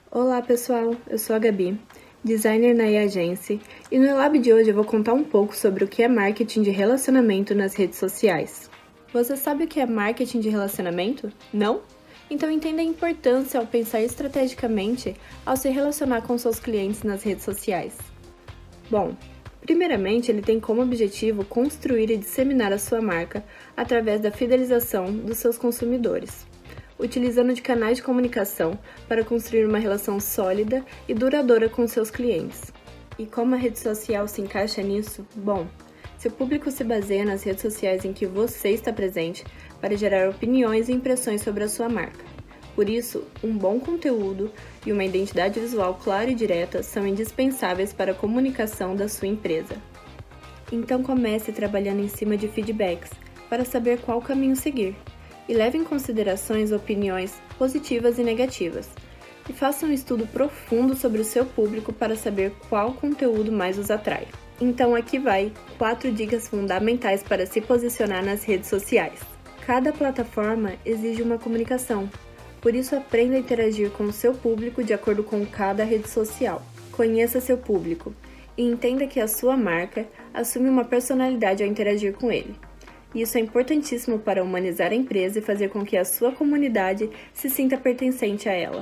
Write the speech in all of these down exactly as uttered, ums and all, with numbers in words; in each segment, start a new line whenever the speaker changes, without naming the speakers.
Olá pessoal, eu sou a Gabi, designer na eAgency, e no eLab de hoje eu vou contar um pouco sobre o que é marketing de relacionamento nas redes sociais. Você sabe o que é marketing de relacionamento? Não? Então entenda a importância ao pensar estrategicamente ao se relacionar com seus clientes nas redes sociais. Bom, primeiramente ele tem como objetivo construir e disseminar a sua marca através da fidelização dos seus consumidores, utilizando de canais de comunicação para construir uma relação sólida e duradoura com seus clientes. E como a rede social se encaixa nisso? Bom, seu público se baseia nas redes sociais em que você está presente para gerar opiniões e impressões sobre a sua marca. Por isso, um bom conteúdo e uma identidade visual clara e direta são indispensáveis para a comunicação da sua empresa. Então comece trabalhando em cima de feedbacks para saber qual caminho seguir. E leve em consideração opiniões positivas e negativas. E faça um estudo profundo sobre o seu público para saber qual conteúdo mais os atrai. Então aqui vai quatro dicas fundamentais para se posicionar nas redes sociais. Cada plataforma exige uma comunicação, por isso aprenda a interagir com o seu público de acordo com cada rede social. Conheça seu público e entenda que a sua marca assume uma personalidade ao interagir com ele. Isso é importantíssimo para humanizar a empresa e fazer com que a sua comunidade se sinta pertencente a ela.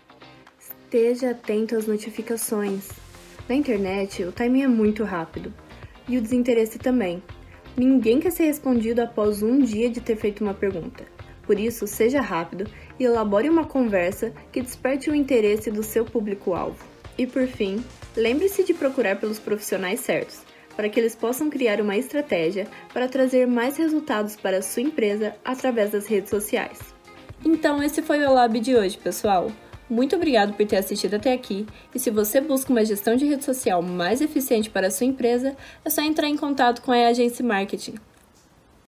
Esteja atento às notificações. Na internet, o timing é muito rápido. E o desinteresse também. Ninguém quer ser respondido após um dia de ter feito uma pergunta. Por isso, seja rápido e elabore uma conversa que desperte o interesse do seu público-alvo. E por fim, lembre-se de procurar pelos profissionais certos, para que eles possam criar uma estratégia para trazer mais resultados para a sua empresa através das redes sociais. Então esse foi o eLab de hoje, pessoal. Muito obrigado por ter assistido até aqui, e se você busca uma gestão de rede social mais eficiente para a sua empresa, é só entrar em contato com a eAgency Marketing.